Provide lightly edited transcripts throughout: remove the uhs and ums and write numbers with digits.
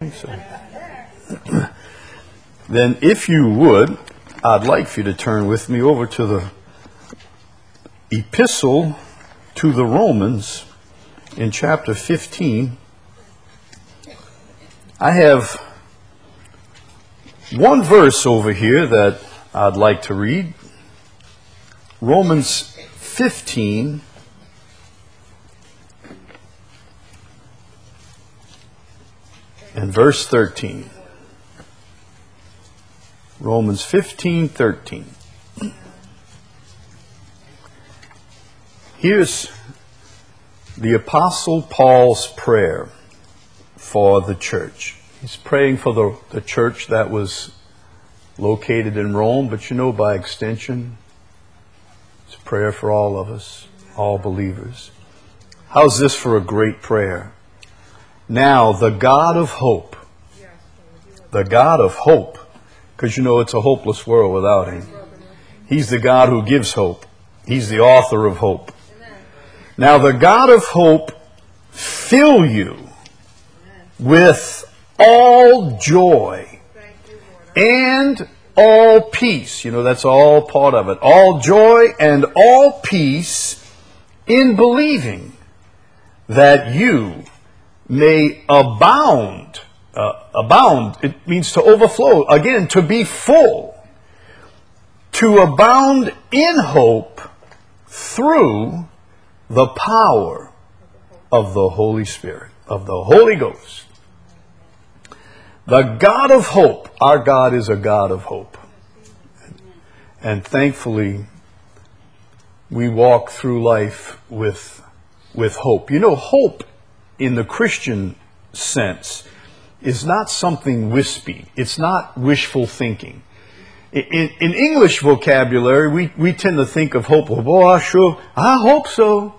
Then if you would, I'd like for you to turn with me over to the Epistle to the Romans in chapter 15. I have one verse over here that I'd like to read. Romans 15 and verse 13. Romans 15:13. Here's the Apostle Paul's prayer for the church. He's praying for the church that was located in Rome, but by extension, it's a prayer for all of us, all believers. How's this for a great prayer? Now, the God of hope, because it's a hopeless world without Him. He's the God who gives hope. He's the author of hope. Now, the God of hope fill you with all joy and all peace. That's all part of it. All joy and all peace in believing, that you may abound. Abound, it means to overflow. Again, to be full. To abound in hope through the power of the Holy Spirit, of the Holy Ghost. The God of hope. Our God is a God of hope. And thankfully, we walk through life with hope. Hope in the Christian sense is not something wispy. It's not wishful thinking. In English vocabulary, we tend to think of hope. I hope so.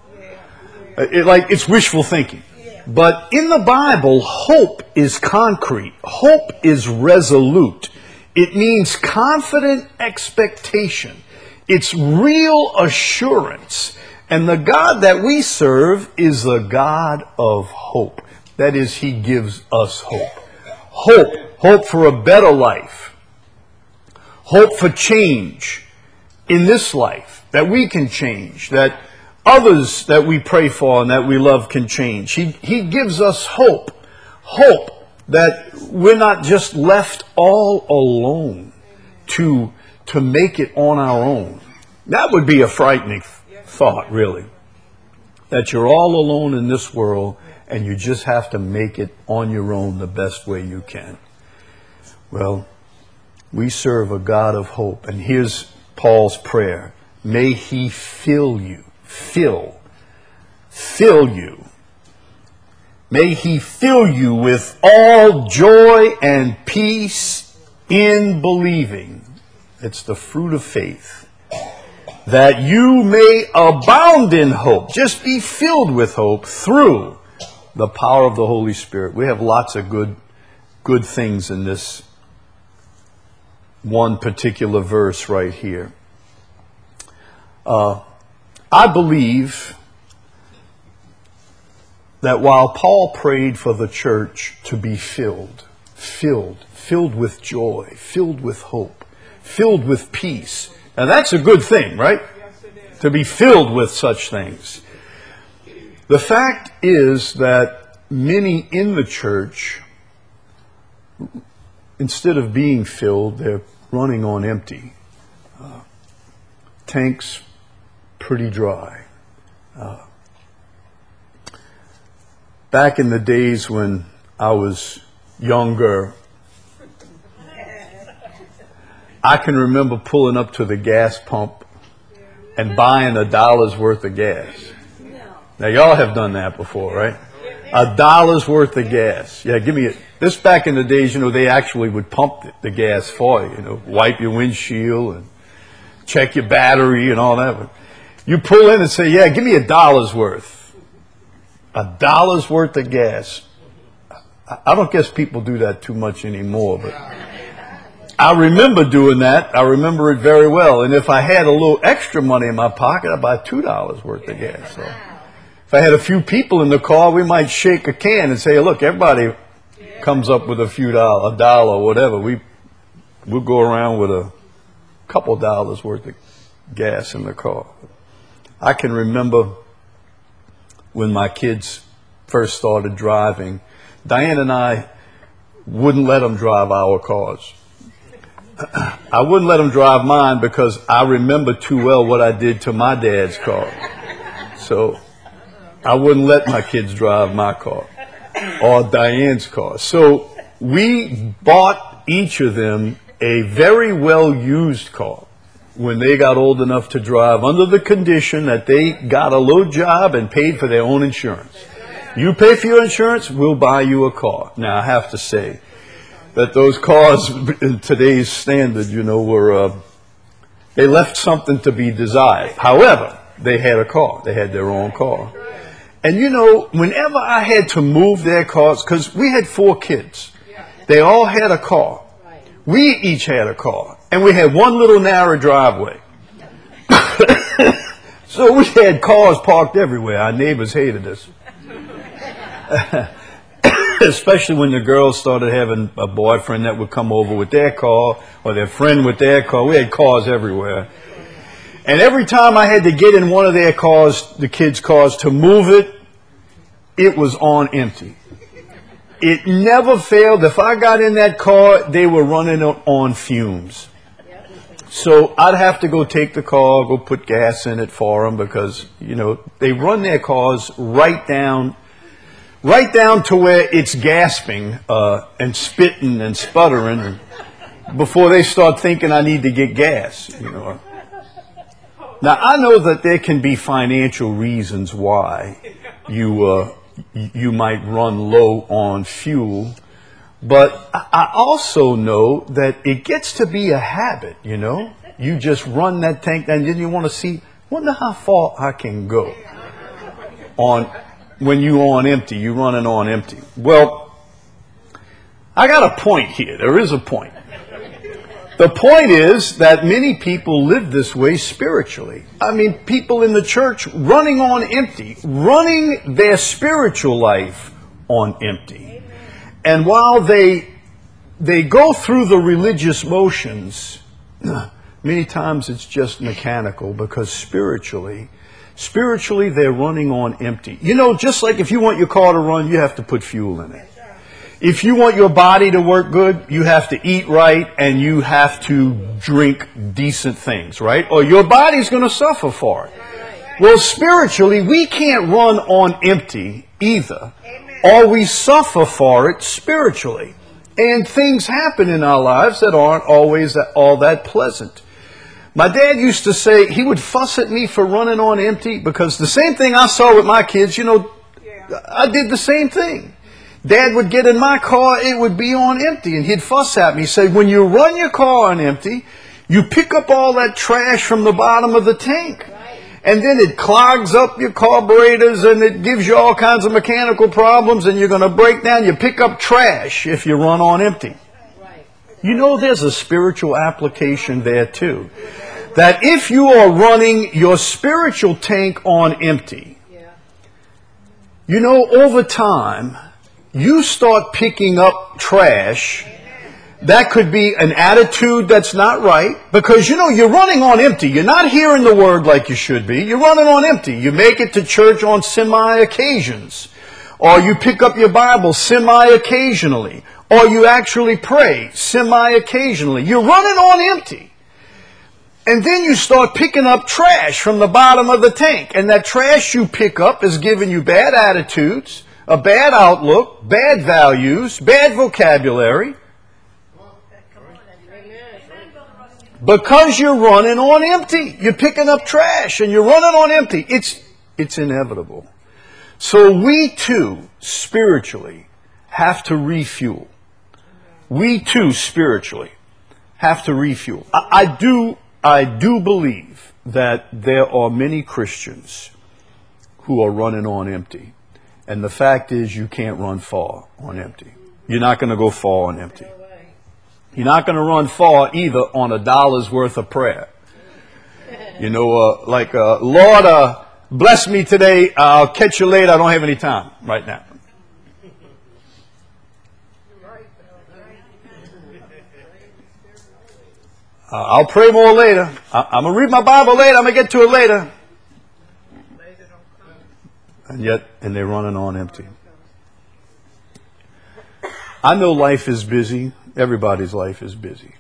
It's wishful thinking. But in the Bible, hope is concrete. Hope is resolute. It means confident expectation. It's real assurance. And the God that we serve is the God of hope. That is, He gives us hope. Hope for a better life. Hope for change in this life, that we can change, that others that we pray for and that we love can change. He gives us hope. Hope that we're not just left all alone to make it on our own. That would be a frightening thought, really. That you're all alone in this world and you just have to make it on your own the best way you can. Well, we serve a God of hope. And here's Paul's prayer. May He fill you. Fill you. May He fill you with all joy and peace in believing. It's the fruit of faith. That you may abound in hope. Just be filled with hope through the power of the Holy Spirit. We have lots of good things in this one particular verse right here. I believe that while Paul prayed for the church to be filled with joy, filled with hope, filled with peace. Now that's a good thing, right? To be filled with such things. The fact is that many in the church, instead of being filled, they're running on empty. Tanks pretty dry. Back in the days when I was younger, I can remember pulling up to the gas pump and buying $1 worth of gas. Now, y'all have done that before, right? $1 worth of gas. Yeah, give me it. This back in the days, they actually would pump the gas for you, wipe your windshield and check your battery and all that. But you pull in and say, yeah, give me $1 worth. $1 worth of gas. I don't guess people do that too much anymore, but I remember doing that. I remember it very well. And if I had a little extra money in my pocket, I'd buy $2 worth of gas. So if I had a few people in the car, we might shake a can and say, look, everybody comes up with a dollar or whatever, we'll go around with a couple dollars worth of gas in the car. I can remember when my kids first started driving, Diane and I wouldn't let them drive our cars. I wouldn't let them drive mine because I remember too well what I did to my dad's car. So I wouldn't let my kids drive my car or Diane's car. So we bought each of them a very well-used car when they got old enough to drive, under the condition that they got a little job and paid for their own insurance. You pay for your insurance, we'll buy you a car. Now, I have to say that those cars, in today's standard, they left something to be desired. However, they had a car. They had their own car. And whenever I had to move their cars, because we had 4 kids, they all had a car. We each had a car. And we had one little narrow driveway. So we had cars parked everywhere. Our neighbors hated us. Especially when the girls started having a boyfriend that would come over with their car or their friend with their car. We had cars everywhere. And every time I had to get in one of their cars, the kids' cars, to move it, it was on empty. It never failed. If I got in that car, they were running on fumes. So I'd have to go take the car, go put gas in it for them because, they run their cars right down to where it's gasping and spitting and sputtering before they start thinking I need to get gas. Now, I know that there can be financial reasons why you might run low on fuel, but I also know that it gets to be a habit, You just run that tank and then you want to wonder how far I can go when you're on empty, you're running on empty. Well, I got a point here. There is a point. The point is that many people live this way spiritually. I mean, people in the church running on empty, running their spiritual life on empty. And while they go through the religious motions, many times it's just mechanical because spiritually they're running on empty. Just like if you want your car to run, you have to put fuel in it. If you want your body to work good, you have to eat right and you have to drink decent things, right? Or your body's going to suffer for it. Well, spiritually, we can't run on empty either, or we suffer for it spiritually. And things happen in our lives that aren't always all that pleasant. My dad used to say, he would fuss at me for running on empty because the same thing I saw with my kids, I did the same thing. Dad would get in my car, it would be on empty, and he'd fuss at me. He said, when you run your car on empty, you pick up all that trash from the bottom of the tank. And then it clogs up your carburetors and it gives you all kinds of mechanical problems and you're going to break down. You pick up trash if you run on empty. There's a spiritual application there too. That if you are running your spiritual tank on empty, over time, you start picking up trash. That could be an attitude that's not right because, you're running on empty. You're not hearing the word like you should be. You're running on empty. You make it to church on semi-occasions. Or you pick up your Bible semi-occasionally. Or you actually pray semi-occasionally. You're running on empty. And then you start picking up trash from the bottom of the tank. And that trash you pick up is giving you bad attitudes, a bad outlook, bad values, bad vocabulary. Because you're running on empty. You're picking up trash and you're running on empty. It's inevitable. So we too, spiritually, have to refuel. We too, spiritually, have to refuel. I do believe that there are many Christians who are running on empty. And the fact is you can't run far on empty. You're not going to go far on empty. You're not going to run far either on $1 worth of prayer. Lord, bless me today. I'll catch you later. I don't have any time right now. I'll pray more later. I'm going to read my Bible later. I'm going to get to it later. And they're running on empty. I know life is busy. Everybody's life is busy.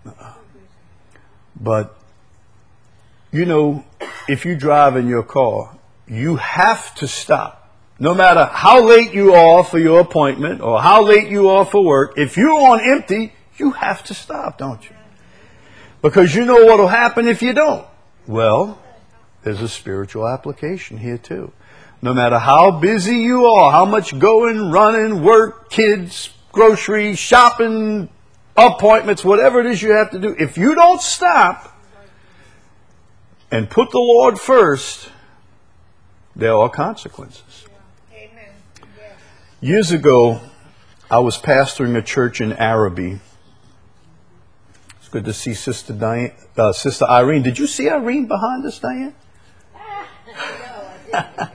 But, you know, if you drive in your car, you have to stop. No matter how late you are for your appointment or how late you are for work, if you're on empty, you have to stop, don't you? Because you know what will happen if you don't. Well, there's a spiritual application here too. No matter how busy you are, how much going, running, work, kids, groceries, shopping, appointments, whatever it is you have to do, if you don't stop and put the Lord first, there are consequences. Amen. Yes. Years ago, I was pastoring a church in Araby. It's good to see Sister Irene. Did you see Irene behind us, Diane? No, I didn't.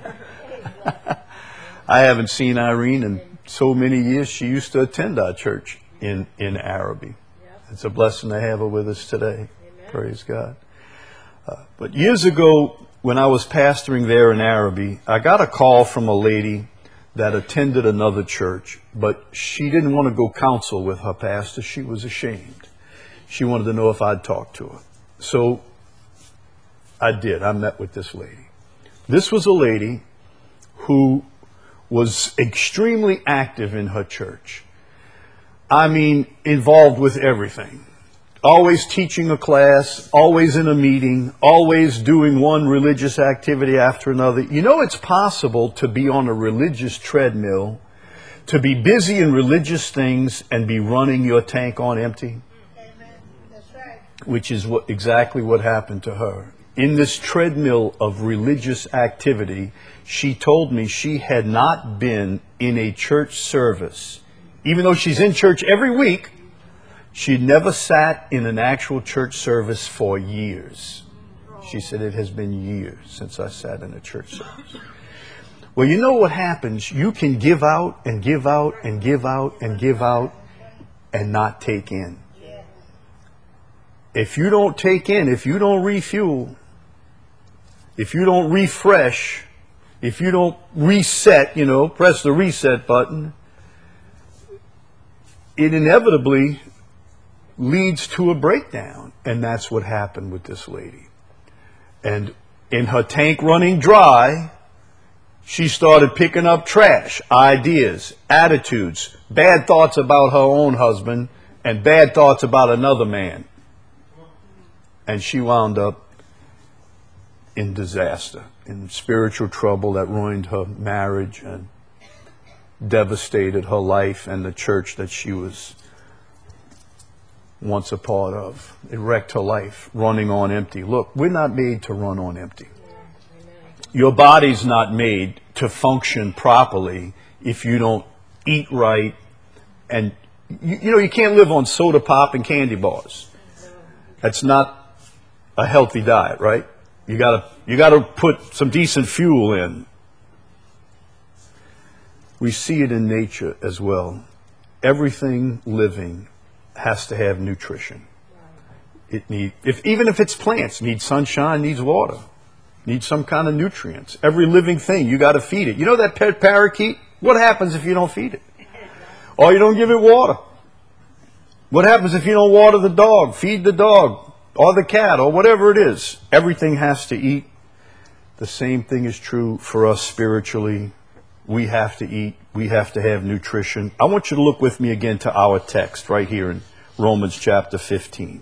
I haven't seen Irene in so many years. She used to attend our church in Araby. Yep. It's a blessing to have her with us today. Amen. Praise God. But years ago, when I was pastoring there in Araby, I got a call from a lady that attended another church, but she didn't want to go counsel with her pastor. She was ashamed. She wanted to know if I'd talk to her. So I did. I met with this lady. This was a lady who was extremely active in her church. I mean, involved with everything. Always teaching a class, always in a meeting, always doing one religious activity after another. You know, it's possible to be on a religious treadmill, to be busy in religious things and be running your tank on empty. Amen. That's right. Which is exactly what happened to her. In this treadmill of religious activity, she told me she had not been in a church service. Even though she's in church every week, she'd never sat in an actual church service for years. She said, it has been years since I sat in a church service. Well, you know what happens? You can give out and give out and give out and give out and not take in. If you don't take in, if you don't refuel, if you don't refresh, if you don't reset, press the reset button, it inevitably leads to a breakdown. And that's what happened with this lady. And in her tank running dry, she started picking up trash, ideas, attitudes, bad thoughts about her own husband, and bad thoughts about another man. And she wound up in disaster, in spiritual trouble that ruined her marriage and devastated her life and the church that she was once a part of. It wrecked her life, running on empty. Look, we're not made to run on empty. Your body's not made to function properly if you don't eat right. And, you can't live on soda pop and candy bars. That's not a healthy diet, right? You gotta put some decent fuel in. We see it in nature as well. Everything living has to have nutrition. Even if it's plants, needs sunshine, needs water, needs some kind of nutrients. Every living thing, you got to feed it. You know that pet parakeet? What happens if you don't feed it? Or you don't give it water? What happens if you don't water the dog, feed the dog, or the cat, or whatever it is? Everything has to eat. The same thing is true for us spiritually. We have to eat. We have to have nutrition. I want you to look with me again to our text right here in Romans chapter 15.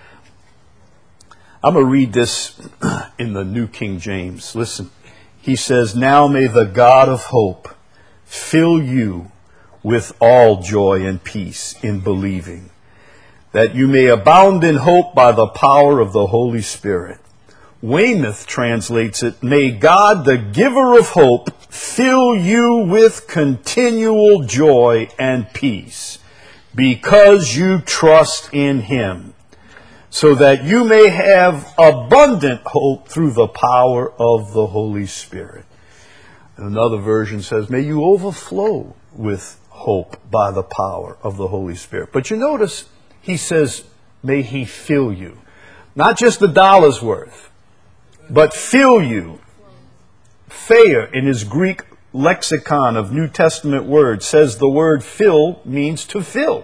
I'm going to read this in the New King James. Listen. He says, "Now may the God of hope fill you with all joy and peace in believing, that you may abound in hope by the power of the Holy Spirit." Weymouth translates it, "May God, the giver of hope, fill you with continual joy and peace, because you trust in Him, so that you may have abundant hope through the power of the Holy Spirit." And another version says, "May you overflow with hope by the power of the Holy Spirit. But you notice he says, may he fill you. Not just the dollar's worth, but fill you. Thayer, in his Greek lexicon of New Testament words, says the word fill means to fill.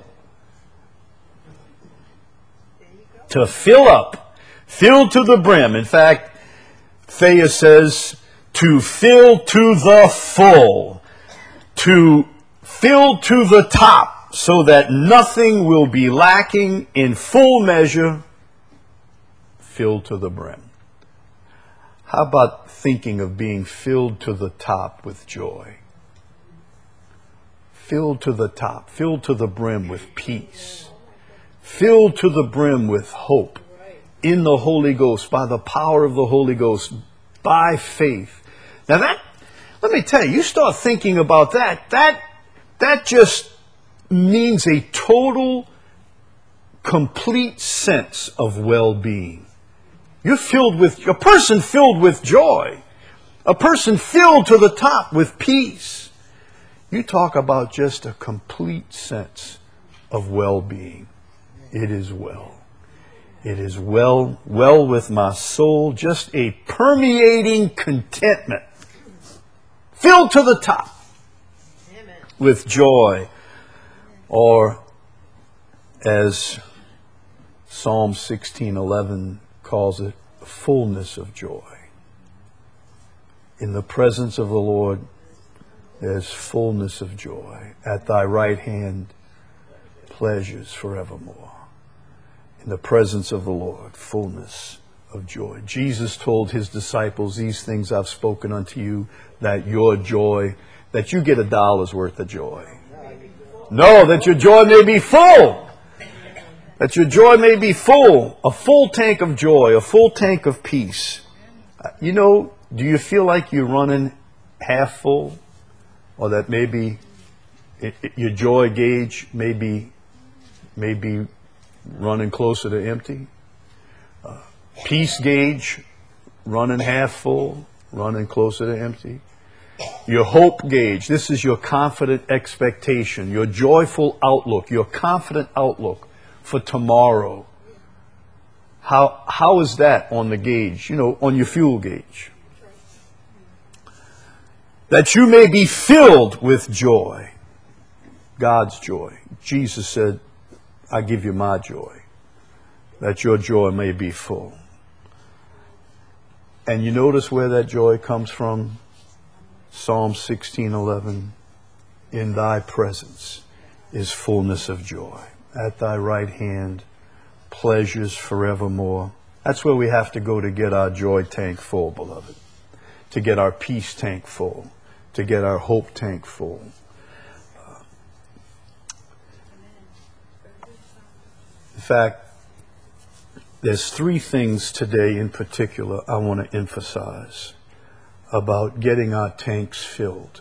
To fill up. Fill to the brim. In fact, Thayer says to fill to the full. To fill to the top so that nothing will be lacking, in full measure, filled to the brim. How about thinking of being filled to the top with joy? Filled to the top, filled to the brim with peace, filled to the brim with hope in the Holy Ghost, by the power of the Holy Ghost, by faith. Now let me tell you start thinking about that just means a total, complete sense of well-being. You're filled with, a person filled with joy, a person filled to the top with peace. You talk about just a complete sense of well-being. It is well. It is well with my soul, just a permeating contentment, filled to the top with joy, or as Psalm 16:11 calls it, fullness of joy. In the presence of the Lord, there's fullness of joy. At thy right hand, pleasures forevermore. In the presence of the Lord, fullness of joy. Jesus told his disciples, these things I've spoken unto you, that your joy, that you get $1 worth of joy. No, that your joy may be full. That your joy may be full. A full tank of joy, a full tank of peace. You know, do you feel like you're running half full? Or that maybe your joy gauge may be running closer to empty? Peace gauge running half full, running closer to empty? Your hope gauge, this is your confident expectation, your joyful outlook, your confident outlook for tomorrow. How is that on the gauge? You know, on your fuel gauge. That you may be filled with joy. God's joy. Jesus said, I give you my joy. That your joy may be full. And you notice where that joy comes from? Psalm 16:11. In thy presence is fullness of joy. At thy right hand, pleasures forevermore. That's where we have to go to get our joy tank full, beloved. To get our peace tank full. To get our hope tank full. In fact, there's 3 things today in particular I want to emphasize about getting our tanks filled.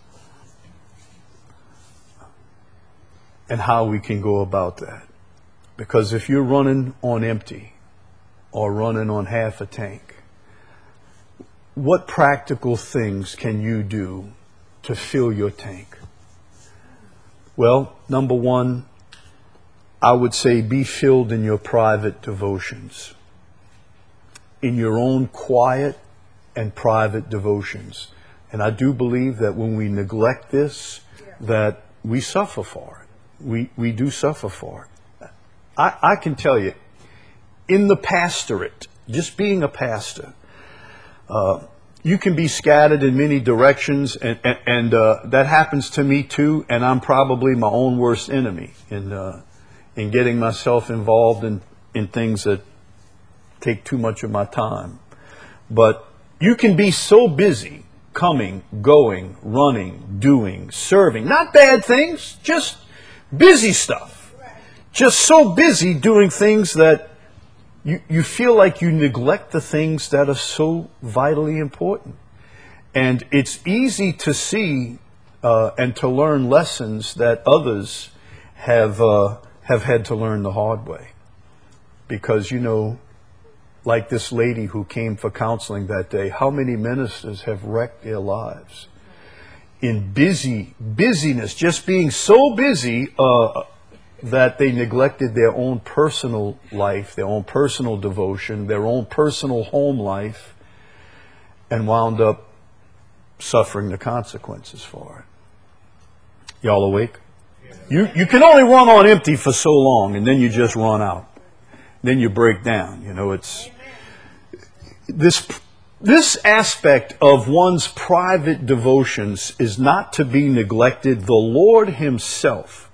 And how we can go about that. Because if you're running on empty or running on half a tank, what practical things can you do to fill your tank? Well, number 1, I would say be filled in your private devotions. In your own quiet and private devotions. And I do believe that when we neglect this, that we suffer for it. We do suffer for it. I can tell you, in the pastorate, just being a pastor, you can be scattered in many directions, and that happens to me too, and I'm probably my own worst enemy in getting myself involved in things that take too much of my time. But you can be so busy coming, going, running, doing, serving, not bad things, just busy stuff. Just so busy doing things that you feel like you neglect the things that are so vitally important. And it's easy to see and to learn lessons that others have had to learn the hard way. Because, you know, like this lady who came for counseling that day, how many ministers have wrecked their lives in busyness, just being so busy that they neglected their own personal life, their own personal devotion, their own personal home life, and wound up suffering the consequences for it. Y'all awake? You can only run on empty for so long, and then you just run out. Then you break down. You know, it's this aspect of one's private devotions is not to be neglected. The Lord Himself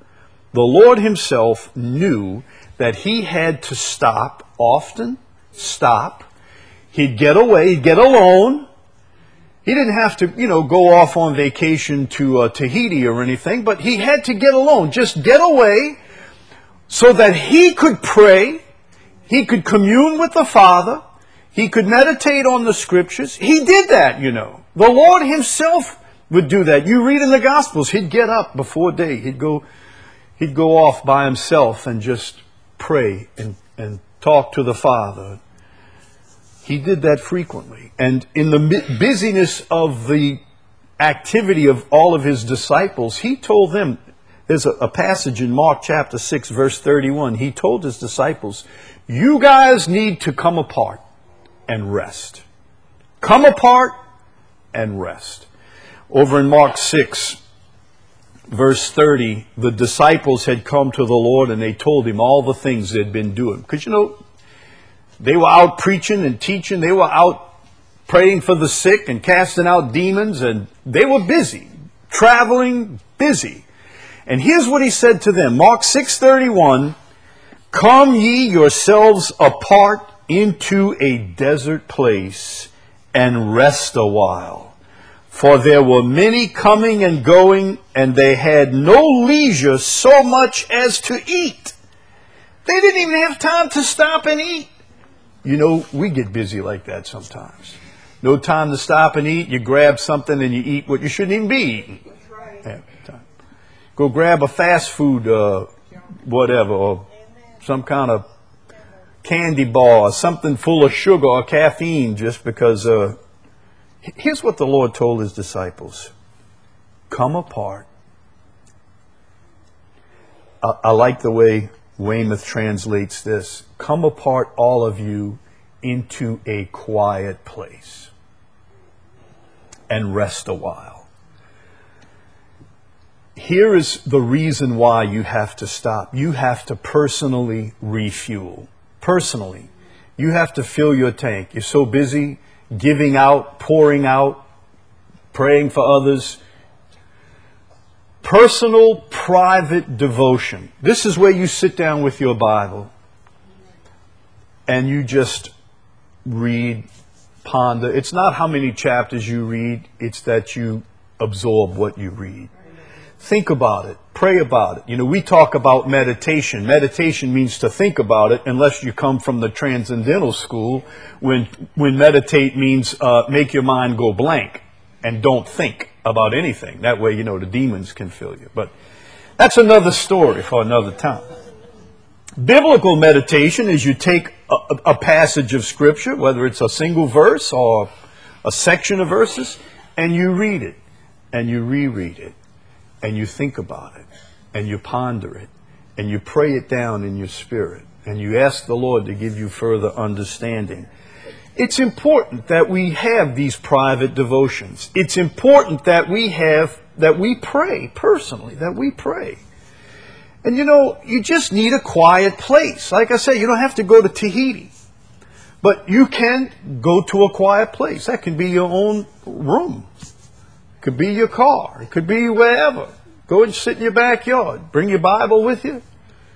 knew that He had to stop often, He'd get away, he'd get alone. He didn't have to, go off on vacation to Tahiti or anything, but He had to get alone, just get away so that He could pray, He could commune with the Father, He could meditate on the Scriptures. He did that, The Lord Himself would do that. You read in the Gospels, He'd get up before day. He'd go off by Himself and just pray and talk to the Father. He did that frequently. And in the busyness of the activity of all of His disciples, He told them, there's a passage in Mark chapter 6, verse 31. He told His disciples, you guys need to come apart and rest. Come apart and rest. Over in Mark 6, verse 30, the disciples had come to the Lord and they told Him all the things they'd been doing. Because, they were out preaching and teaching. They were out praying for the sick and casting out demons. And they were busy, traveling, busy. And here's what He said to them. Mark 6:31, come ye yourselves apart into a desert place and rest a while. For there were many coming and going, and they had no leisure so much as to eat. They didn't even have time to stop and eat. We get busy like that sometimes. No time to stop and eat. You grab something and you eat what you shouldn't even be eating. That's right. Yeah, go grab a fast food, whatever, or some kind of candy bar, or something full of sugar or caffeine, just because. Here's what the Lord told His disciples. Come apart. I like the way Weymouth translates this. Come apart, all of you, into a quiet place and rest a while. Here is the reason why you have to stop. You have to personally refuel. Personally. You have to fill your tank. You're so busy giving out, pouring out, praying for others. Personal, private devotion. This is where you sit down with your Bible and you just read, ponder. It's not how many chapters you read, it's that you absorb what you read. Think about it. Pray about it. We talk about meditation. Meditation means to think about it, unless you come from the Transcendental School, when meditate means make your mind go blank and don't think about anything. That way, the demons can fill you. But that's another story for another time. Biblical meditation is you take a passage of Scripture, whether it's a single verse or a section of verses, and you read it, and you reread it, and you think about it, and you ponder it, and you pray it down in your spirit, and you ask the Lord to give you further understanding. It's important that we have these private devotions. It's important that we pray personally, that we pray. And you just need a quiet place. Like I say, you don't have to go to Tahiti. But you can go to a quiet place. That can be your own room. It could be your car. It could be wherever. Go and sit in your backyard. Bring your Bible with you.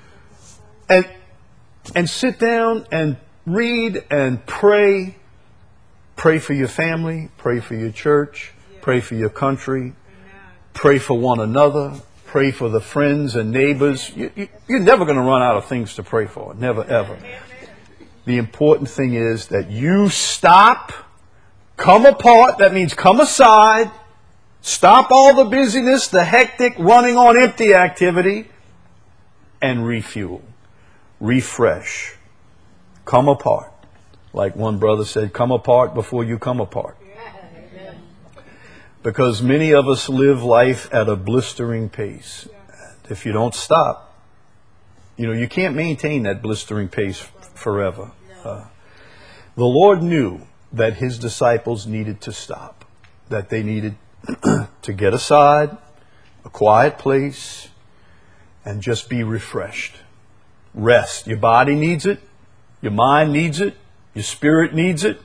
And sit down and read and pray. Pray for your family. Pray for your church. Pray for your country. Pray for one another. Pray for the friends and neighbors. You're never going to run out of things to pray for. Never, ever. The important thing is that you stop, come apart. That means come aside. Stop all the busyness, the hectic, running on empty activity, and refuel. Refresh. Come apart. Like one brother said, come apart before you come apart. because many of us live life at a blistering pace. If you don't stop, you can't maintain that blistering pace forever. The Lord knew that his disciples needed to stop, that they needed to get aside, a quiet place, and just be refreshed. Rest. Your body needs it. Your mind needs it. Your spirit needs it.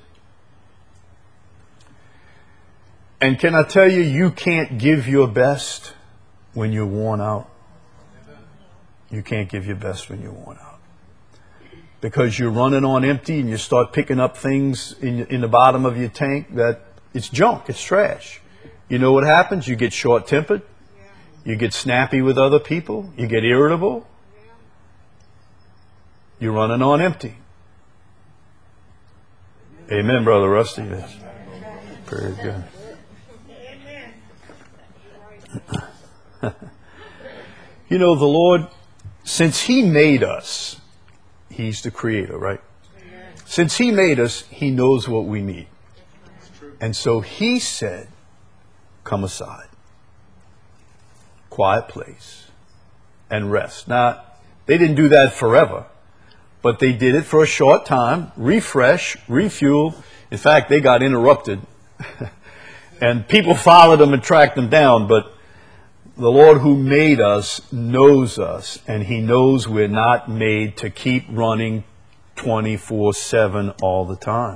And can I tell you, you can't give your best when you're worn out. You can't give your best when you're worn out. Because you're running on empty and you start picking up things in the bottom of your tank that it's junk, it's trash. You know what happens? You get short-tempered. You get snappy with other people. You get irritable. You're running on empty. Amen, Brother Rusty. Yes. Very good. The Lord, since he made us, he's the creator, right? Since he made us, he knows what we need. And so he said, come aside. Quiet place. And rest. Now, they didn't do that forever. But they did it for a short time. Refresh, refuel. In fact, they got interrupted. And people followed them and tracked them down. But the Lord who made us knows us. And he knows we're not made to keep running 24/7 all the time.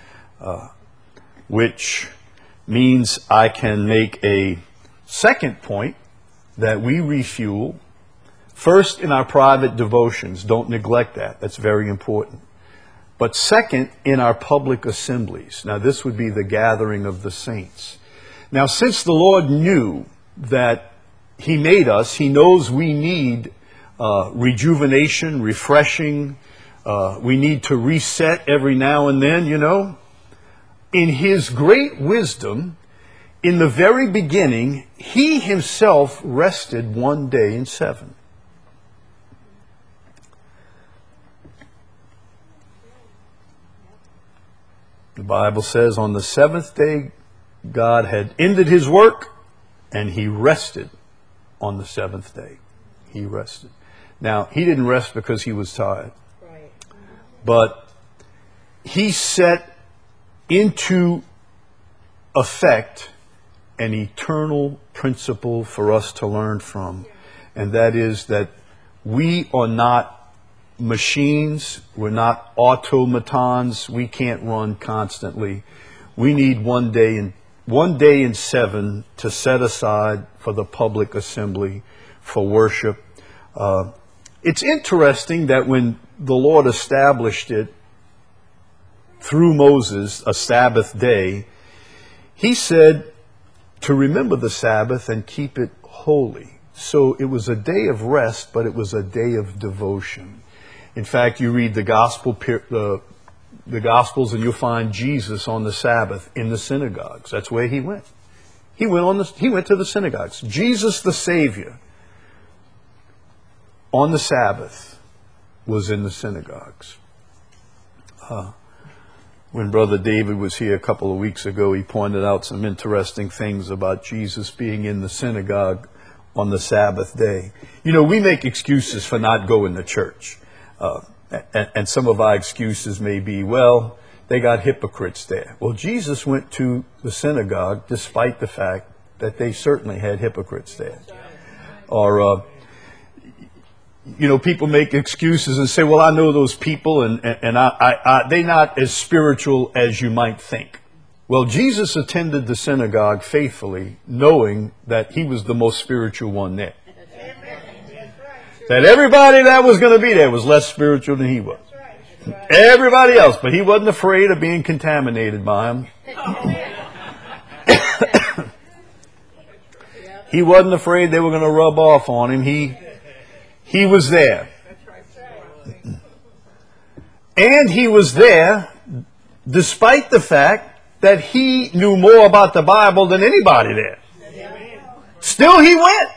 Which means I can make a second point that we refuel. First, in our private devotions. Don't neglect that. That's very important. But second, in our public assemblies. Now, this would be the gathering of the saints. Now, since the Lord knew that he made us, he knows we need rejuvenation, refreshing. We need to reset every now and then, In his great wisdom, in the very beginning, he himself rested one day in 7. The Bible says on the 7th day, God had ended his work and he rested on the 7th day. He rested. Now, he didn't rest because he was tired. Right. But he set into effect an eternal principle for us to learn from. And that is that we are not machines. We're not automatons. We can't run constantly. We need one day in 7 to set aside for the public assembly, for worship. It's interesting that when the Lord established it through Moses, a Sabbath day, he said to remember the Sabbath and keep it holy. So it was a day of rest, but it was a day of devotion. In fact, you read the Gospels and you'll find Jesus on the Sabbath in the synagogues. That's where he went. He went to the synagogues. Jesus the Savior on the Sabbath was in the synagogues. When Brother David was here a couple of weeks ago, he pointed out some interesting things about Jesus being in the synagogue on the Sabbath day. We make excuses for not going to church. And some of our excuses may be, well, they got hypocrites there. Well, Jesus went to the synagogue despite the fact that they certainly had hypocrites there. Or, people make excuses and say, well, I know those people and they're not as spiritual as you might think. Well, Jesus attended the synagogue faithfully, knowing that he was the most spiritual one there. That everybody that was going to be there was less spiritual than he was. Everybody else, but he wasn't afraid of being contaminated by them. He wasn't afraid they were going to rub off on him. He was there. And he was there despite the fact that he knew more about the Bible than anybody there. Still he went.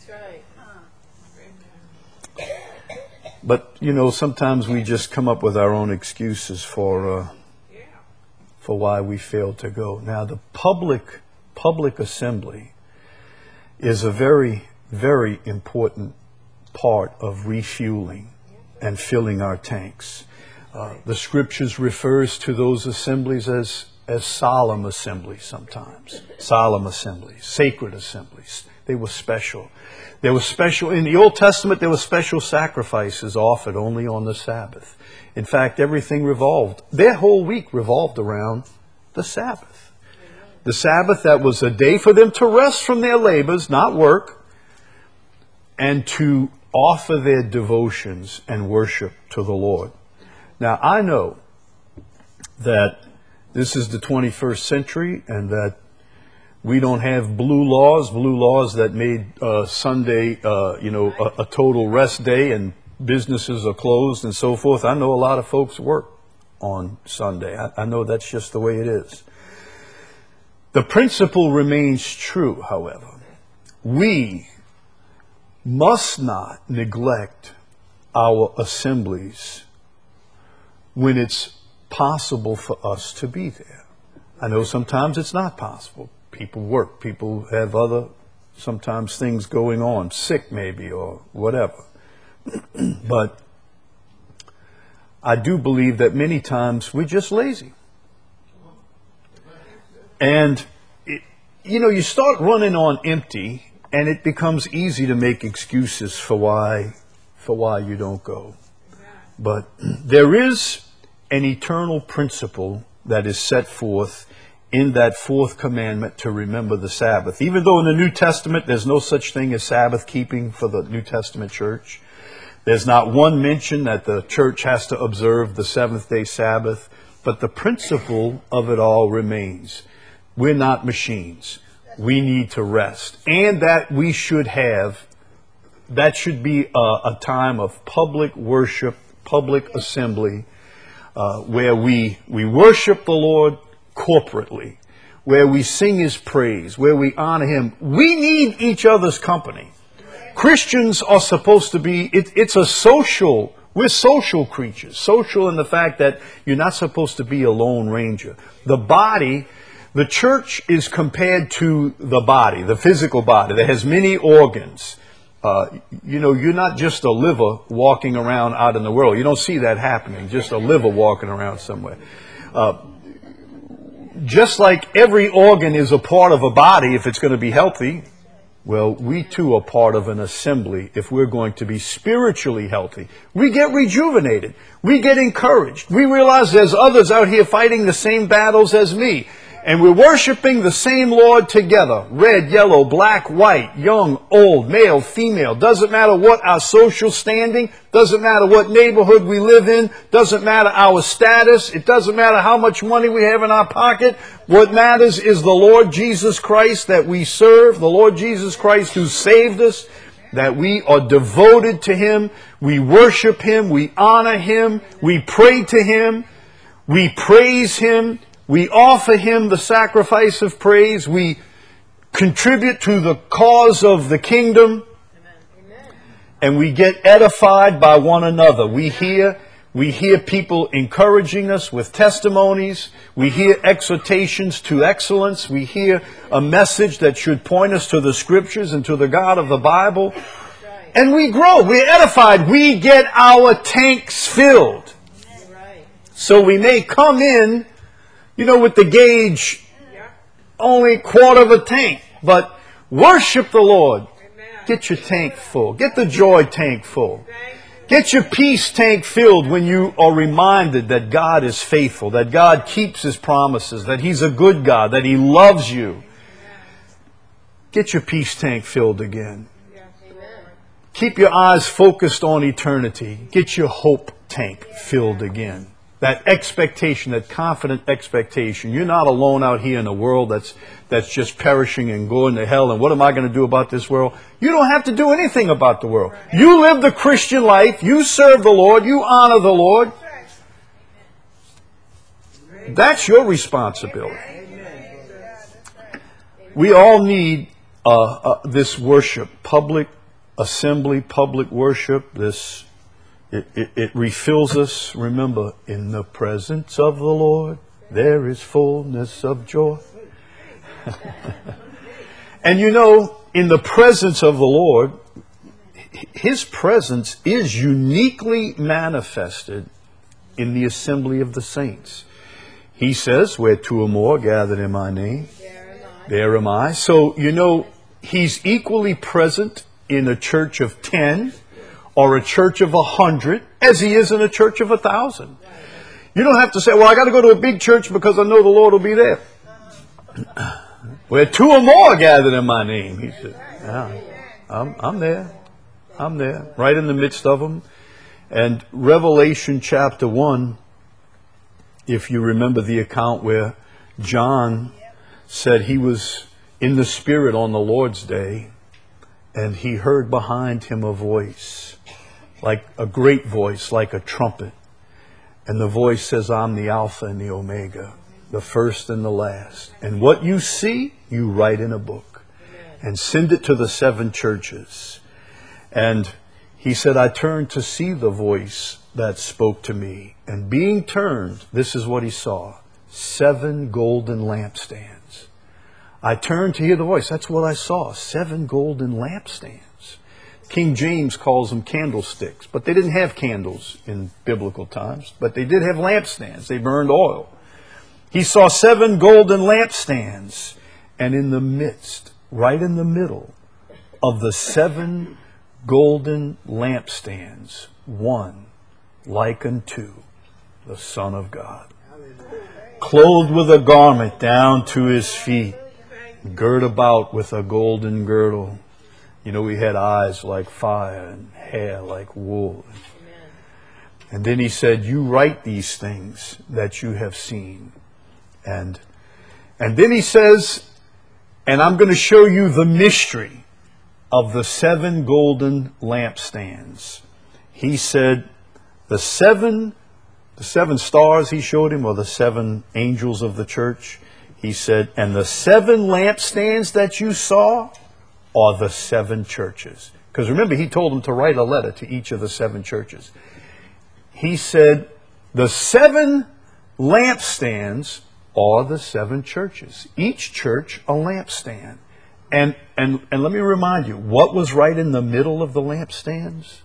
But, sometimes we just come up with our own excuses for why we failed to go. Now, the public public assembly is a very, very important part of refueling and filling our tanks. The scriptures refers to those assemblies as solemn assemblies sometimes. Solemn assemblies, sacred assemblies. They were special. There was special, in the Old Testament, there were special sacrifices offered only on the Sabbath. In fact, everything their whole week revolved around the Sabbath. The Sabbath, that was a day for them to rest from their labors, not work, and to offer their devotions and worship to the Lord. Now, I know that this is the 21st century and that we don't have blue laws that made Sunday, a total rest day and businesses are closed and so forth. I know a lot of folks work on Sunday. I know that's just the way it is. The principle remains true, however. We must not neglect our assemblies when it's possible for us to be there. I know sometimes it's not possible. People work. People have other, sometimes things going on, sick maybe or whatever. But I do believe that many times we're just lazy. And, you start running on empty and it becomes easy to make excuses for why you don't go. But there is an eternal principle that is set forth in that fourth commandment to remember the Sabbath. Even though in the New Testament there's no such thing as Sabbath keeping for the New Testament church. There's not one mention that the church has to observe the seventh-day Sabbath. But the principle of it all remains. We're not machines. We need to rest. And that we should have, that should be a time of public worship, public assembly, where we worship the Lord corporately, where we sing His praise, where we honor Him. We need each other's company. Christians are supposed to be, we're social creatures. Social in the fact that you're not supposed to be a lone ranger. The church is compared to the body, the physical body that has many organs. You're not just a liver walking around out in the world. You don't see that happening, just a liver walking around somewhere. Just like every organ is a part of a body if it's going to be healthy, well, we too are part of an assembly if we're going to be spiritually healthy. We get rejuvenated. We get encouraged. We realize there's others out here fighting the same battles as me. And we're worshiping the same Lord together. Red, yellow, black, white, young, old, male, female. Doesn't matter what our social standing. Doesn't matter what neighborhood we live in. Doesn't matter our status. It doesn't matter how much money we have in our pocket. What matters is the Lord Jesus Christ that we serve. The Lord Jesus Christ who saved us. That we are devoted to Him. We worship Him. We honor Him. We pray to Him. We praise Him. We offer Him the sacrifice of praise. We contribute to the cause of the kingdom. Amen. And we get edified by one another. We hear people encouraging us with testimonies. We hear exhortations to excellence. We hear a message that should point us to the Scriptures and to the God of the Bible. And we grow. We're edified. We get our tanks filled. So we may come in with the gauge, only quarter of a tank. But worship the Lord. Get your tank full. Get the joy tank full. Get your peace tank filled when you are reminded that God is faithful, that God keeps His promises, that He's a good God, that He loves you. Get your peace tank filled again. Keep your eyes focused on eternity. Get your hope tank filled again. That expectation, that confident expectation. You're not alone out here in a world that's just perishing and going to hell. And what am I going to do about this world? You don't have to do anything about the world. You live the Christian life. You serve the Lord. You honor the Lord. That's your responsibility. We all need this worship, public assembly, public worship, It refills us. Remember, in the presence of the Lord, there is fullness of joy. And you know, in the presence of the Lord, His presence is uniquely manifested in the assembly of the saints. He says, where two or more gathered in my name, there am I. So, you know, He's equally present in a church of 10 or a church of 100 as He is in a church of 1,000. You don't have to say, well, I got to go to a big church because I know the Lord will be there. Where two or more gathered in my name, He said, yeah, I'm there. I'm there, right in the midst of them. And Revelation chapter 1, if you remember the account where John said he was in the Spirit on the Lord's day, and he heard behind him a voice, like a great voice, like a trumpet. And the voice says, I'm the Alpha and the Omega, the first and the last. And what you see, you write in a book and send it to the 7 churches. And he said, I turned to see the voice that spoke to me. And being turned, this is what he saw, 7 golden lampstands. I turned to hear the voice. That's what I saw, 7 golden lampstands. King James calls them candlesticks, but they didn't have candles in biblical times, but they did have lampstands. They burned oil. He saw 7 golden lampstands, and in the midst, right in the middle of the 7 golden lampstands, one like unto the Son of God, clothed with a garment down to His feet, girt about with a golden girdle. You know, He had eyes like fire and hair like wool. And then He said, you write these things that you have seen. And then He says, and I'm going to show you the mystery of the 7 golden lampstands. He said, the seven stars He showed him, or the 7 angels of the church. He said, and the 7 lampstands that you saw are the 7 churches. Because remember, He told them to write a letter to each of the 7 churches. He said, the 7 lampstands are the 7 churches. Each church a lampstand. And let me remind you, what was right in the middle of the lampstands?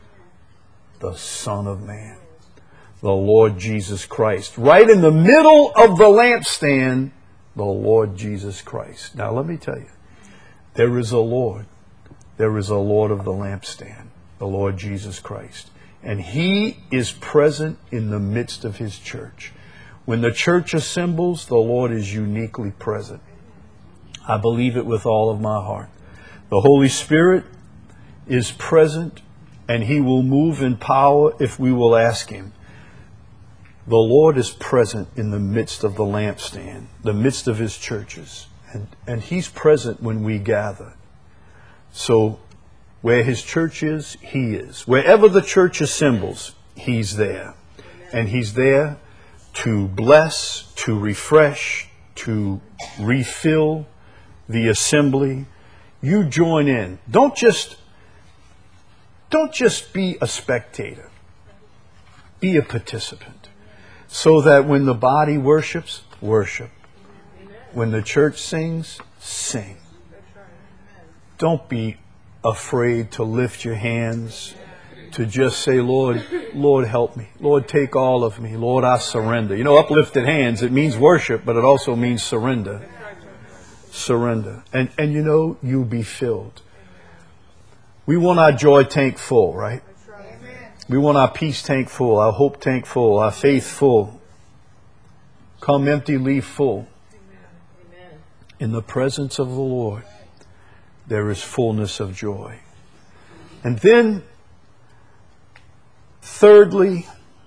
The Son of Man, the Lord Jesus Christ. Right in the middle of the lampstand, the Lord Jesus Christ. Now let me tell you, there is a Lord. There is a Lord of the lampstand, the Lord Jesus Christ. And He is present in the midst of His church. When the church assembles, the Lord is uniquely present. I believe it with all of my heart. The Holy Spirit is present, and He will move in power if we will ask Him. The Lord is present in the midst of the lampstand, the midst of His churches. And He's present when we gather. So where His church is, He is. Wherever the church assembles, He's there. And He's there to bless, to refresh, to refill the assembly. You join in. Don't just be a spectator. Be a participant. So that when the body worships, worship. When the church sings, sing. Don't be afraid to lift your hands, to just say, Lord, help me. Lord, take all of me. Lord, I surrender. You know, uplifted hands, it means worship, but it also means surrender. Surrender. And you know, you'll be filled. We want our joy tank full, right? We want our peace tank full, our hope tank full, our faith full. Come empty, leave full. In the presence of the Lord, there is fullness of joy. And then, thirdly,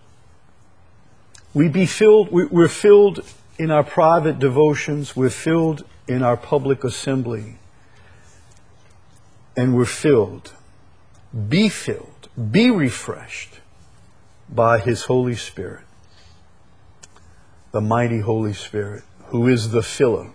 we're filled in our private devotions, we're filled in our public assembly, and we're filled, be refreshed by His Holy Spirit, the mighty Holy Spirit, who is the filler.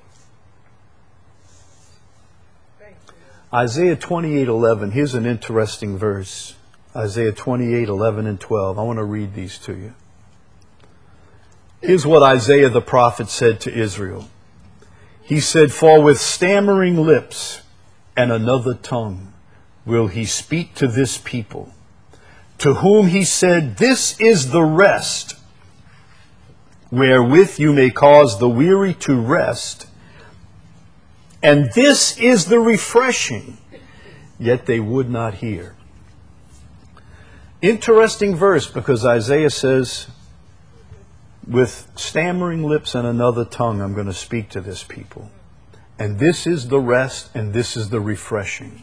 Isaiah 28:11. Here's an interesting verse. Isaiah 28:11 and 12. I want to read these to you. Here's what Isaiah the prophet said to Israel. He said, for with stammering lips and another tongue will he speak to this people, to whom he said, this is the rest, wherewith you may cause the weary to rest, and this is the refreshing, yet they would not hear. Interesting verse, because Isaiah says, with stammering lips and another tongue, I'm going to speak to this people. And this is the rest, and this is the refreshing.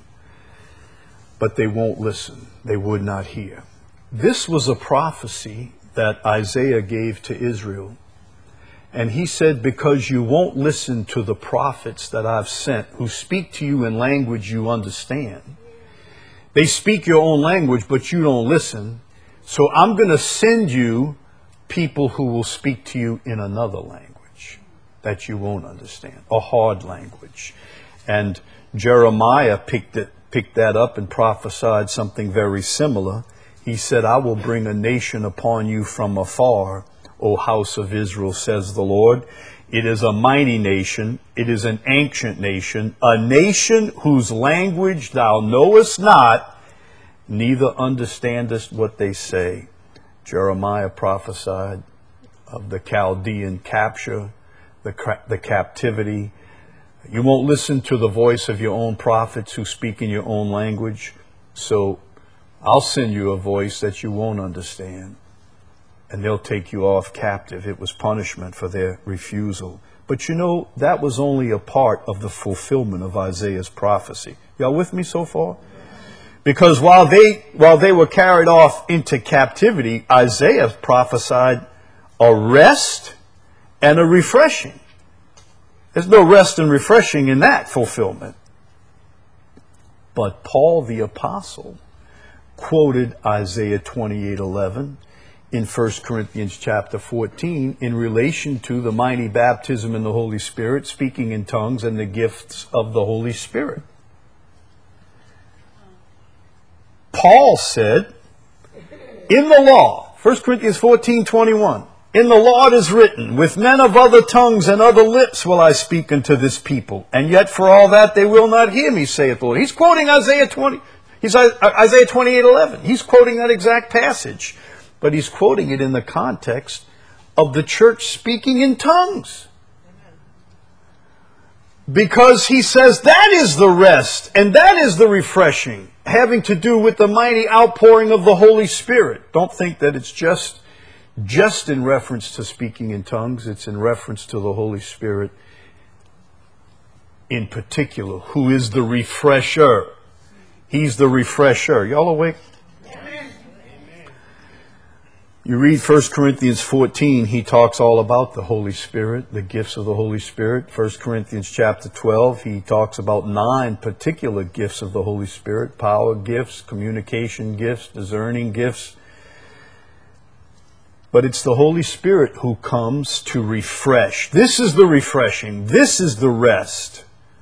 But they won't listen. They would not hear. This was a prophecy that Isaiah gave to Israel. And he said, because you won't listen to the prophets that I've sent, who speak to you in language you understand. They speak your own language, but you don't listen. So I'm going to send you people who will speak to you in another language that you won't understand, a hard language. And Jeremiah picked that up and prophesied something very similar. He said, I will bring a nation upon you from afar, O house of Israel, says the Lord. It is a mighty nation. It is an ancient nation, a nation whose language thou knowest not, neither understandest what they say. Jeremiah prophesied of the Chaldean capture, the captivity. You won't listen to the voice of your own prophets who speak in your own language. So I'll send you a voice that you won't understand, and they'll take you off captive. It was punishment for their refusal. But you know, that was only a part of the fulfillment of Isaiah's prophecy. Y'all with me so far? Because while they were carried off into captivity, Isaiah prophesied a rest and a refreshing. There's no rest and refreshing in that fulfillment. But Paul the apostle quoted Isaiah 28:11 in 1 Corinthians chapter 14 in relation to the mighty baptism in the Holy Spirit, speaking in tongues, and the gifts of the Holy Spirit. Paul said, in the law, 1 Corinthians 14:21, in the law it is written, with men of other tongues and other lips will I speak unto this people, and yet for all that they will not hear me, saith the Lord. He's quoting Isaiah 28:11. He's quoting that exact passage, but he's quoting it in the context of the church speaking in tongues. Because he says that is the rest and that is the refreshing, having to do with the mighty outpouring of the Holy Spirit. Don't think that it's just in reference to speaking in tongues. It's in reference to the Holy Spirit in particular, who is the refresher. He's the refresher. Y'all awake? You read 1 Corinthians 14, he talks all about the Holy Spirit, the gifts of the Holy Spirit. 1 Corinthians chapter 12, he talks about 9 particular gifts of the Holy Spirit: power gifts, communication gifts, discerning gifts. But it's the Holy Spirit who comes to refresh. This is the refreshing. This is the rest.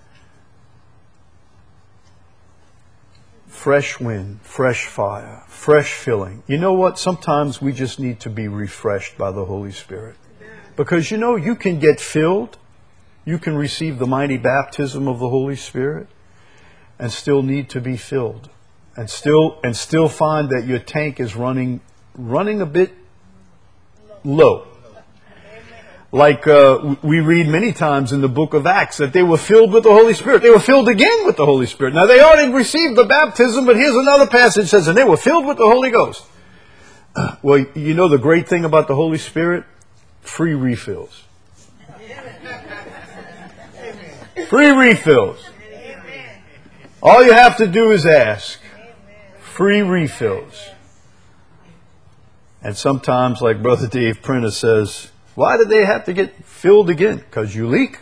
Fresh wind, fresh fire, fresh filling. You know what? Sometimes we just need to be refreshed by the Holy Spirit. Because you know, you can get filled, you can receive the mighty baptism of the Holy Spirit, and still need to be filled. And still find that your tank is running a bit low. Like we read many times in the book of Acts that they were filled with the Holy Spirit. They were filled again with the Holy Spirit. Now they already received the baptism, but here's another passage that says, and they were filled with the Holy Ghost. Well, you know the great thing about the Holy Spirit? Free refills. Free refills. All you have to do is ask. Free refills. And sometimes, like Brother Dave Printer says, why did they have to get filled again? Because you leak.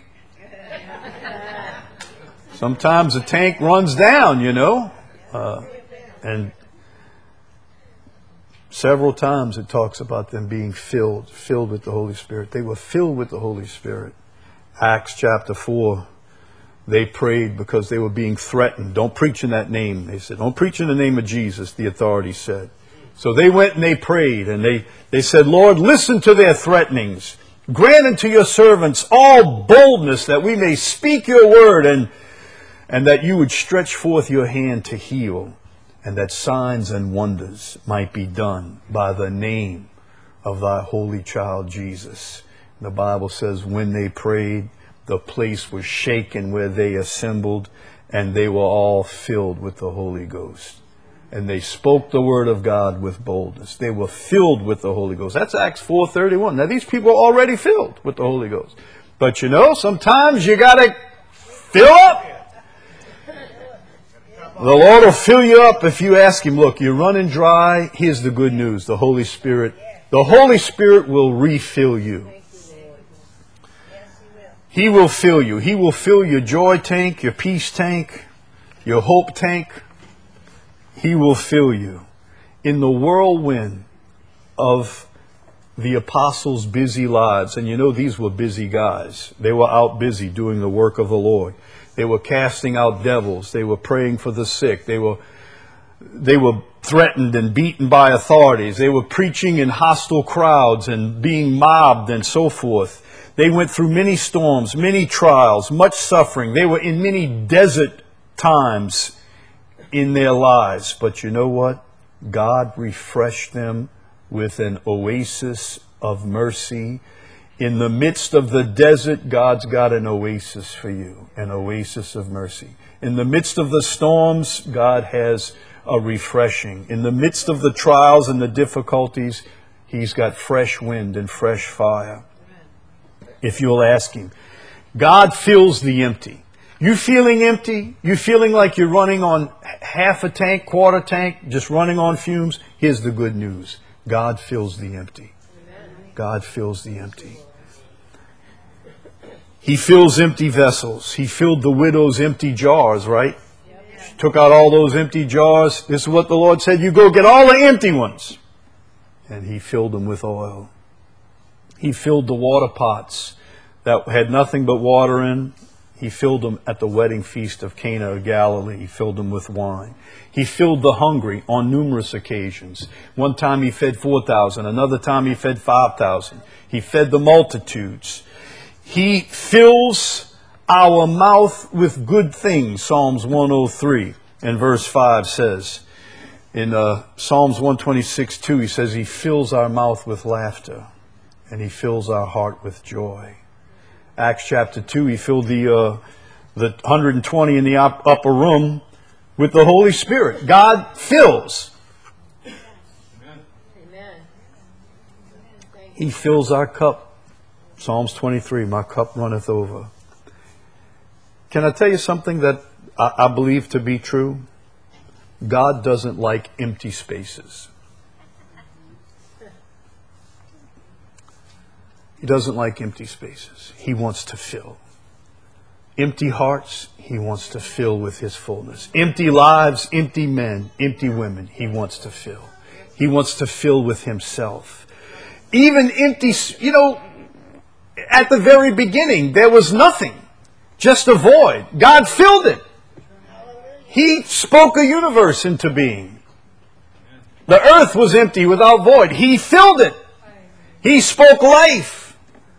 Sometimes the tank runs down, you know. And several times it talks about them being filled with the Holy Spirit. They were filled with the Holy Spirit. Acts chapter 4, they prayed because they were being threatened. Don't preach in that name. They said, don't preach in the name of Jesus, the authorities said. So they went and they prayed, and they said, Lord, listen to their threatenings. Grant unto your servants all boldness that we may speak your word, and that you would stretch forth your hand to heal, and that signs and wonders might be done by the name of thy holy child Jesus. The Bible says when they prayed, the place was shaken where they assembled, and they were all filled with the Holy Ghost. And they spoke the word of God with boldness. They were filled with the Holy Ghost. That's Acts 4:31. Now these people are already filled with the Holy Ghost. But you know, sometimes you got to fill up. The Lord will fill you up if you ask Him, look, you're running dry. Here's the good news. The Holy Spirit will refill you. He will fill you. He will fill your joy tank, your peace tank, your hope tank. He will fill you. In the whirlwind of the apostles' busy lives, and you know these were busy guys. They were out busy doing the work of the Lord. They were casting out devils. They were praying for the sick. They were threatened and beaten by authorities. They were preaching in hostile crowds and being mobbed and so forth. They went through many storms, many trials, much suffering. They were in many desert times in their lives. But you know what? God refreshed them with an oasis of mercy. In the midst of the desert, God's got an oasis for you, an oasis of mercy. In the midst of the storms, God has a refreshing. In the midst of the trials and the difficulties, He's got fresh wind and fresh fire. If you'll ask Him. God fills the empty. You feeling empty? You feeling like you're running on half a tank, quarter tank, just running on fumes? Here's the good news. God fills the empty. God fills the empty. He fills empty vessels. He filled the widow's empty jars, right? She took out all those empty jars. This is what the Lord said. You go get all the empty ones. And He filled them with oil. He filled the water pots that had nothing but water in. He filled them at the wedding feast of Cana of Galilee. He filled them with wine. He filled the hungry on numerous occasions. One time He fed 4,000. Another time He fed 5,000. He fed the multitudes. He fills our mouth with good things. Psalms 103 and verse 5 says. In Psalms 126:2, He says He fills our mouth with laughter and He fills our heart with joy. Acts chapter 2, He filled the 120 in the upper room with the Holy Spirit. God fills. Amen. He fills our cup. Psalms 23, my cup runneth over. Can I tell you something that I believe to be true? God doesn't like empty spaces. He doesn't like empty spaces. He wants to fill. Empty hearts, He wants to fill with His fullness. Empty lives, empty men, empty women, He wants to fill. He wants to fill with Himself. Even empty, at the very beginning, there was nothing. Just a void. God filled it. He spoke a universe into being. The earth was empty without void. He filled it. He spoke life.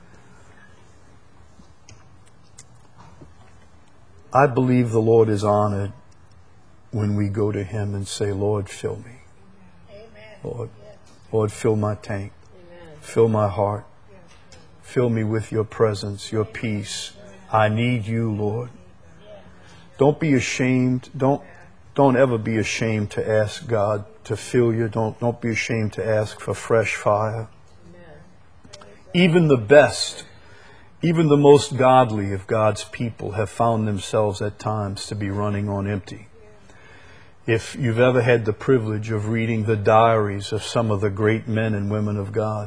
I believe the Lord is honored when we go to Him and say, Lord, fill me. Amen. Lord, fill my tank. Amen. Fill my heart. Fill me with your presence, your peace. I need you, Lord. Don't be ashamed. Don't ever be ashamed to ask God to fill you. Don't be ashamed to ask for fresh fire. Even the best, even the most godly of God's people have found themselves at times to be running on empty. If you've ever had the privilege of reading the diaries of some of the great men and women of God,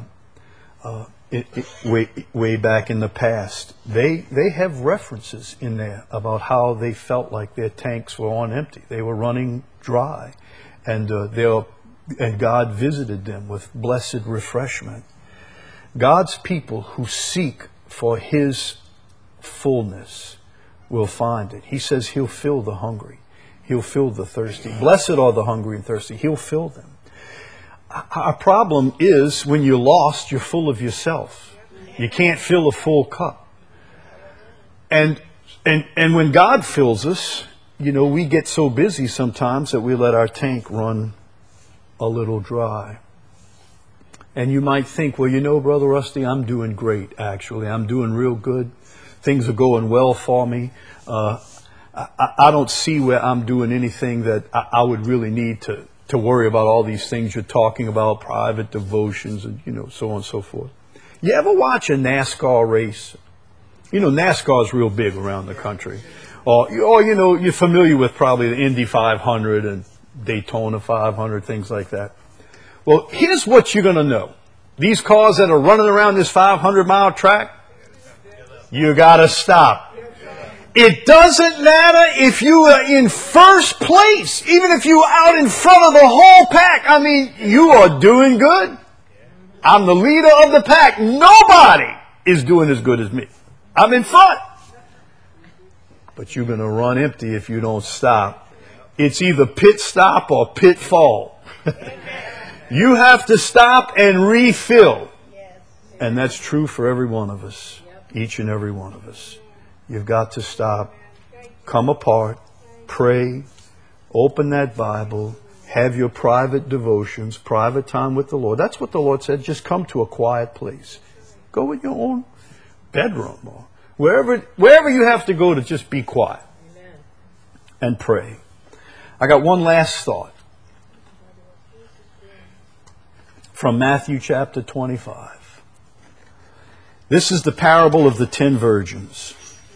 way back in the past, they have references in there about how they felt like their tanks were on empty. They were running dry, and God visited them with blessed refreshment. God's people who seek for His fullness will find it. He says He'll fill the hungry. He'll fill the thirsty. Blessed are the hungry and thirsty. He'll fill them. Our problem is when you're lost, you're full of yourself. You can't fill a full cup. And when God fills us, you know, we get so busy sometimes that we let our tank run a little dry. And you might think, well, you know, Brother Rusty, I'm doing great, actually. I'm doing real good. Things are going well for me. I don't see where I'm doing anything that I would really need to worry about all these things you're talking about, private devotions and, you know, so on and so forth. You ever watch a NASCAR race? You know, NASCAR is real big around the country. Or, you know, you're familiar with probably the Indy 500 and Daytona 500, things like that. Well, here's what you're going to know. These cars that are running around this 500-mile track, you got to stop. It doesn't matter if you are in first place, even if you are out in front of the whole pack. I mean, you are doing good. I'm the leader of the pack. Nobody is doing as good as me. I'm in front. But you're going to run empty if you don't stop. It's either pit stop or pitfall. You have to stop and refill. And that's true for every one of us. Each and every one of us. You've got to stop, come apart, pray, open that Bible, have your private devotions, private time with the Lord. That's what the Lord said. Just come to a quiet place. Go in your own bedroom or wherever you have to go to just be quiet and pray. I got one last thought. From Matthew chapter 25. This is the parable of the 10 virgins.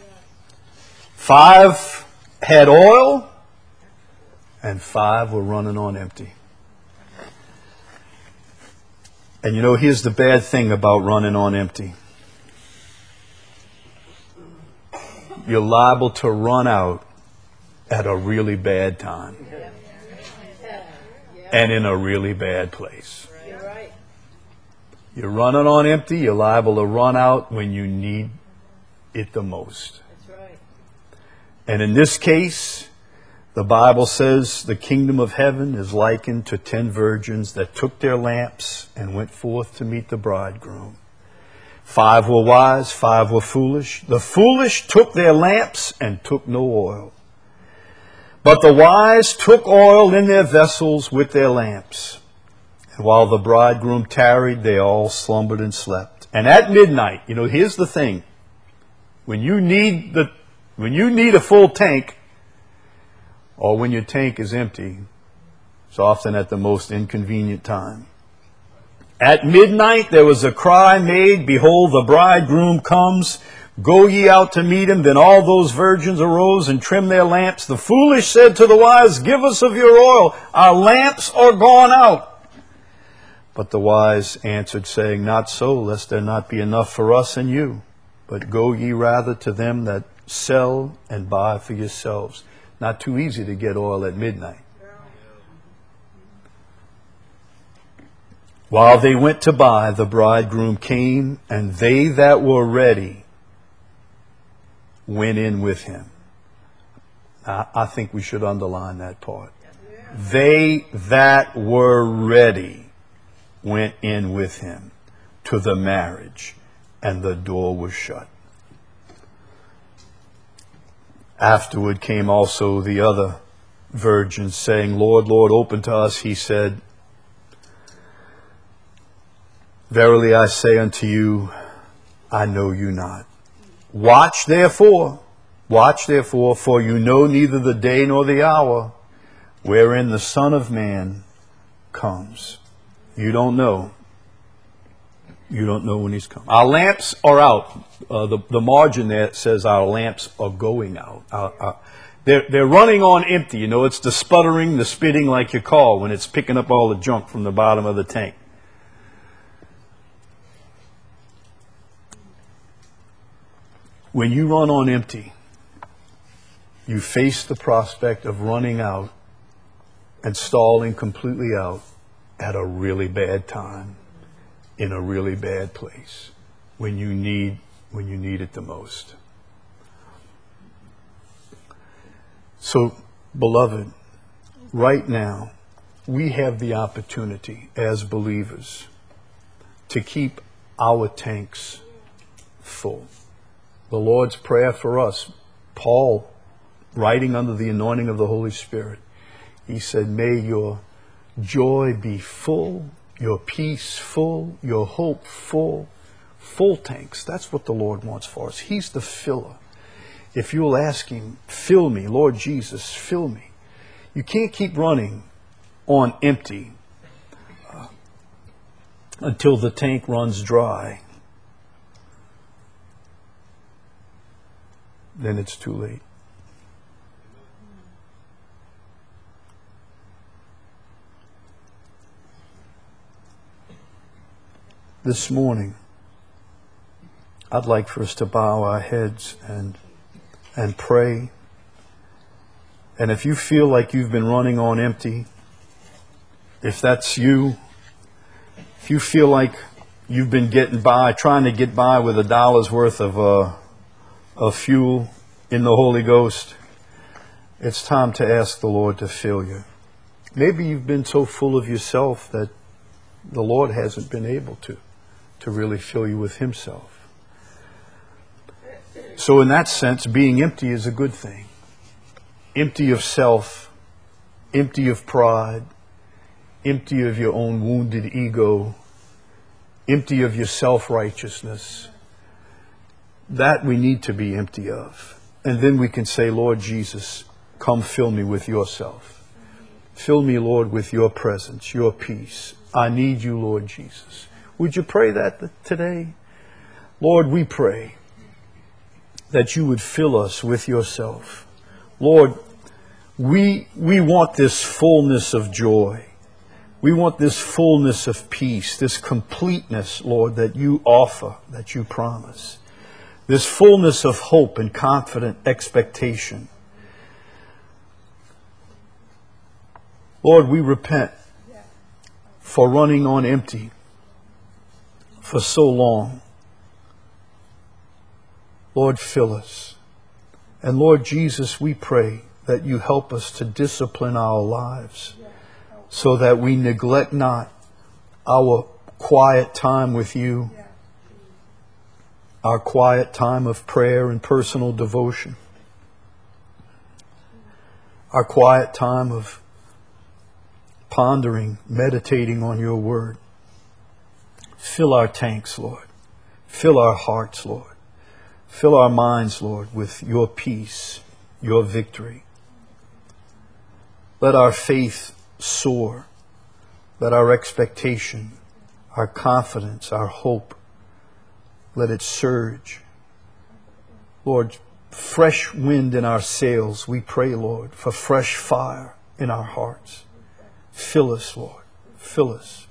5 had oil and 5 were running on empty. And you know, here's the bad thing about running on empty. You're liable to run out at a really bad time. And in a really bad place. You're running on empty, you're liable to run out when you need it the most. That's right. And in this case, the Bible says the kingdom of heaven is likened to 10 virgins that took their lamps and went forth to meet the bridegroom. 5 were wise, 5 were foolish. The foolish took their lamps and took no oil. But the wise took oil in their vessels with their lamps. And while the bridegroom tarried, they all slumbered and slept. And at midnight, you know, here's the thing. When you need a full tank, or when your tank is empty, it's often at the most inconvenient time. At midnight there was a cry made, behold, the bridegroom comes. Go ye out to meet him. Then all those virgins arose and trimmed their lamps. The foolish said to the wise, give us of your oil. Our lamps are gone out. But the wise answered, saying, not so, lest there not be enough for us and you. But go ye rather to them that sell and buy for yourselves. Not too easy to get oil at midnight. While they went to buy, the bridegroom came, and they that were ready went in with him. I think we should underline that part. They that were ready went in with him to the marriage, and the door was shut. Afterward came also the other virgins, saying, Lord, Lord, open to us. He said, verily I say unto you, I know you not. Watch therefore, for you know neither the day nor the hour wherein the Son of Man comes. You don't know. You don't know when he's coming. Our lamps are out. The margin there says our lamps are going out. They're running on empty. You know, it's the sputtering, the spitting like your car when it's picking up all the junk from the bottom of the tank. When you run on empty, you face the prospect of running out and stalling completely out at a really bad time, in a really bad place, when you need it the most. So, beloved, right now, we have the opportunity as believers to keep our tanks full. The Lord's Prayer for us, Paul, writing under the anointing of the Holy Spirit, he said, may your joy be full, your peace full, your hope full. Full tanks. That's what the Lord wants for us. He's the filler. If you'll ask Him, fill me, Lord Jesus, fill me. You can't keep running on empty until the tank runs dry. Then it's too late. This morning, I'd like for us to bow our heads and pray. And if you feel like you've been running on empty, if that's you, if you feel like you've been getting by, trying to get by with $1 worth of fuel in the Holy Ghost, it's time to ask the Lord to fill you. Maybe you've been so full of yourself that the Lord hasn't been able to really fill you with Himself. So in that sense, being empty is a good thing. Empty of self, empty of pride, empty of your own wounded ego, empty of your self-righteousness. That we need to be empty of. And then we can say, Lord Jesus, come fill me with yourself. Fill me, Lord, with your presence, your peace. I need you, Lord Jesus. Would you pray that today? Lord, we pray that you would fill us with yourself. Lord, we want this fullness of joy. We want this fullness of peace, this completeness, Lord, that you offer, that you promise. This fullness of hope and confident expectation. Lord, we repent for running on empty for so long. Lord, fill us. And Lord Jesus, we pray that you help us to discipline our lives so that we neglect not our quiet time with you, our quiet time of prayer and personal devotion, our quiet time of pondering, meditating on your word. Fill our tanks, Lord. Fill our hearts, Lord. Fill our minds, Lord, with your peace, your victory. Let our faith soar. Let our expectation, our confidence, our hope, let it surge. Lord, fresh wind in our sails, we pray, Lord, for fresh fire in our hearts. Fill us, Lord. Fill us.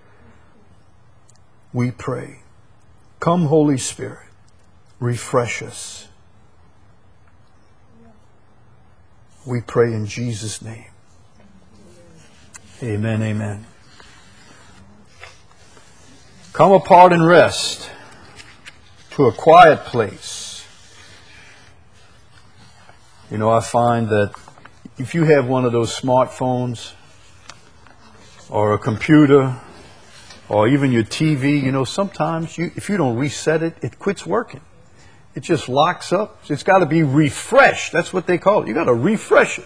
We pray. Come, Holy Spirit. Refresh us. We pray in Jesus' name. Amen, amen. Come apart and rest to a quiet place. You know, I find that if you have one of those smartphones or a computer or even your TV, you know, sometimes if you don't reset it, it quits working. It just locks up. It's got to be refreshed. That's what they call it. You got to refresh it.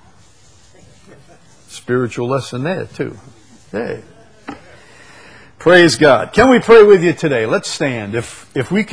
Spiritual lesson there too. Hey. Praise God. Can we pray with you today? Let's stand. If we can